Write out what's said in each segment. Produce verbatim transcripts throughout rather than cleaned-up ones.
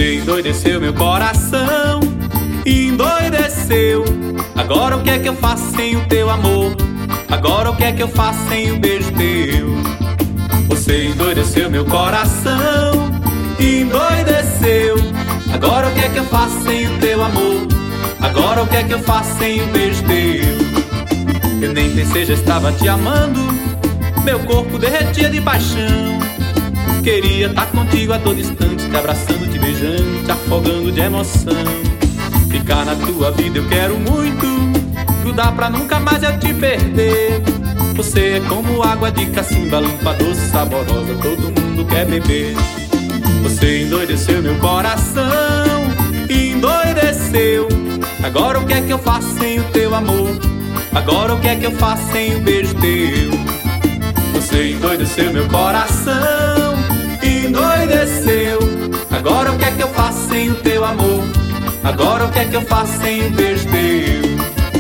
Você endoideceu meu coração, endoideceu. Agora o que é que eu faço sem o teu amor? Agora o que é que eu faço sem o beijo teu? Você endoideceu meu coração, endoideceu. Agora o que é que eu faço sem o teu amor? Agora o que é que eu faço sem o beijo teu? Eu nem pensei, já estava te amando. Meu corpo derretia de paixão. Queria estar contigo a todo instante, te abraçando, te beijando, te afogando de emoção. Ficar na tua vida eu quero muito, grudar pra nunca mais eu te perder. Você é como água de cacimba, limpa, doce, saborosa, todo mundo quer beber. Você endoideceu meu coração, endoideceu. Agora o que é que eu faço sem o teu amor? Agora o que é que eu faço sem o beijo teu? Você endoideceu meu coração, endoideceu. Agora o que é que eu faço sem o teu amor? Agora o que é que eu faço sem o beijo teu?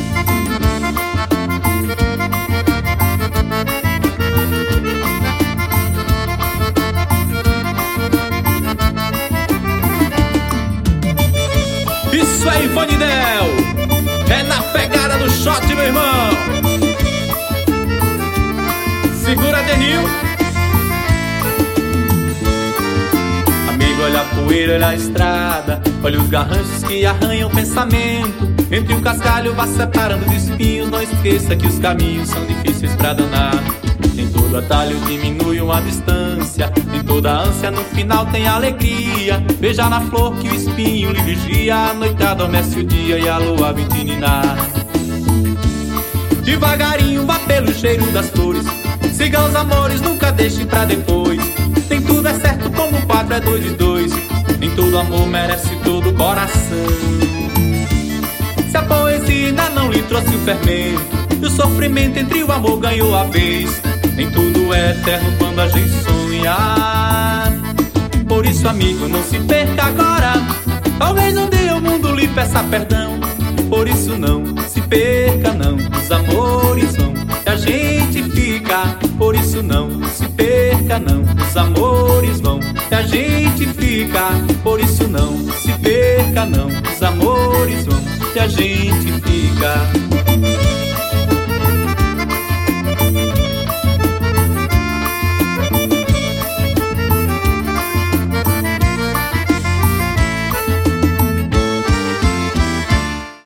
Isso aí, Vanidel! É na pegada do shot, meu irmão! Segura, Denil! Amigo, olha a poeira, olha a estrada, olha os garranchos que arranham o pensamento. Entre o cascalho vá separando os espinhos. Não esqueça que os caminhos são difíceis pra danar. Nem todo atalho diminui uma distância, nem toda ânsia no final tem alegria. Veja na flor que o espinho lhe vigia. A noite adormece o dia e a lua vem tininar. Devagarinho vá pelo cheiro das flores, siga os amores, nunca deixe pra depois. Nem tudo é certo como quatro é dois e dois. Nem todo amor merece todo o coração. Se a poesia ainda não lhe trouxe o fermento, e o sofrimento entre o amor ganhou a vez. Nem tudo é eterno quando a gente sonha. Por isso, amigo, não se perca agora. Talvez um dia o mundo lhe peça perdão. Por isso não se perca não, os amores vão e a gente fica. Por isso não se perca não, os amores vão e a gente fica. Por isso não se perca não, os amores vão e a gente